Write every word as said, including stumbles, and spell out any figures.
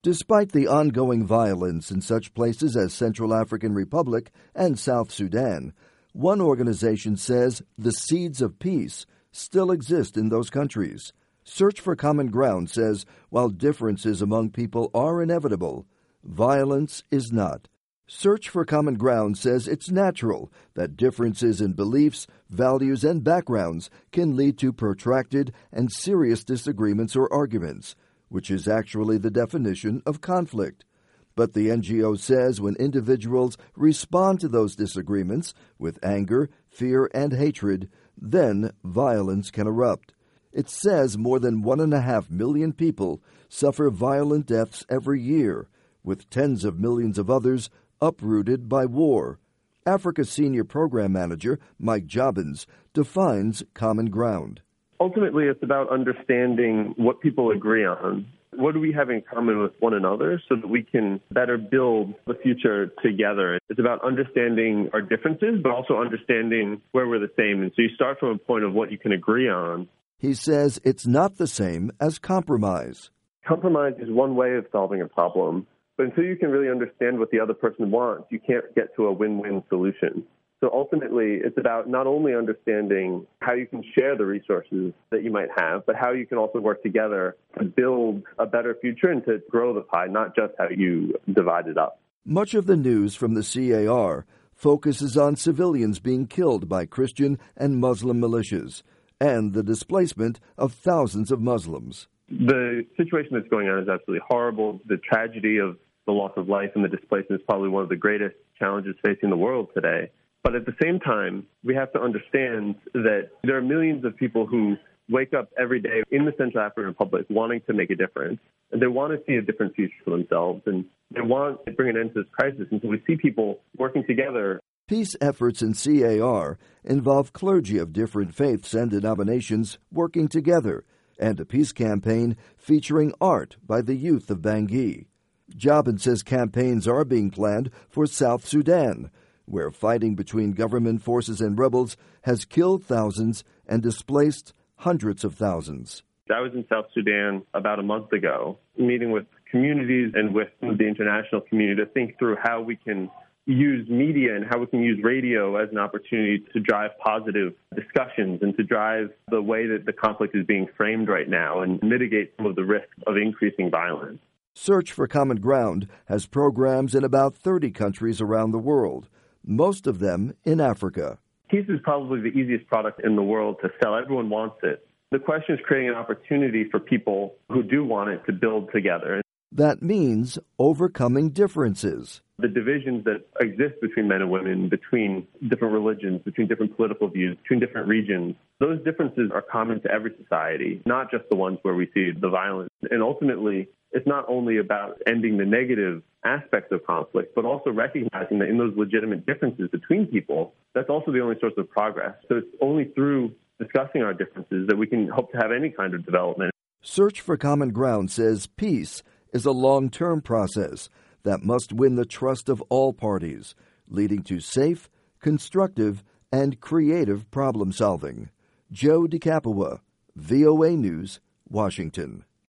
Despite the ongoing violence in such places as Central African Republic and South Sudan, one organization says the seeds of peace still exist in those countries. Search for Common Ground says while differences among people are inevitable, violence is not. Search for Common Ground says it's natural that differences in beliefs, values, and backgrounds can lead to protracted and serious disagreements or arguments, which is actually the definition of conflict. But the N G O says when individuals respond to those disagreements with anger, fear, and hatred, then violence can erupt. It says more than one and a half million people suffer violent deaths every year, with tens of millions of others uprooted by war. Africa Senior Program Manager Mike Jobbins defines Common Ground. Ultimately, it's about understanding what people agree on. What do we have in common with one another so that we can better build the future together? It's about understanding our differences, but also understanding where we're the same. And so you start from a point of what you can agree on. He says it's not the same as compromise. Compromise is one way of solving a problem, but until you can really understand what the other person wants, you can't get to a win-win solution. So ultimately, it's about not only understanding how you can share the resources that you might have, but how you can also work together to build a better future and to grow the pie, not just how you divide it up. Much of the news from the C A R focuses on civilians being killed by Christian and Muslim militias and the displacement of thousands of Muslims. The situation that's going on is absolutely horrible. The tragedy of the loss of life and the displacement is probably one of the greatest challenges facing the world today. But at the same time, we have to understand that there are millions of people who wake up every day in the Central African Republic wanting to make a difference. And they want to see a different future for themselves. And they want to bring an end to this crisis. And so we see people working together. Peace efforts in C A R involve clergy of different faiths and denominations working together, and a peace campaign featuring art by the youth of Bangui. Jobbins says campaigns are being planned for South Sudan, where fighting between government forces and rebels has killed thousands and displaced hundreds of thousands. I was in South Sudan about a month ago, meeting with communities and with the international community to think through how we can use media and how we can use radio as an opportunity to drive positive discussions and to drive the way that the conflict is being framed right now and mitigate some of the risks of increasing violence. Search for Common Ground has programs in about thirty countries around the world, most of them in Africa. Peace is probably the easiest product in the world to sell. Everyone wants it. The question is creating an opportunity for people who do want it to build together. That means overcoming differences. The divisions that exist between men and women, between different religions, between different political views, between different regions, those differences are common to every society, not just the ones where we see the violence. And ultimately, it's not only about ending the negative aspects of conflict, but also recognizing that in those legitimate differences between people, that's also the only source of progress. So it's only through discussing our differences that we can hope to have any kind of development. Search for Common Ground says peace is a long-term process that must win the trust of all parties, leading to safe, constructive, and creative problem-solving. Joe DeCapua, V O A News, Washington.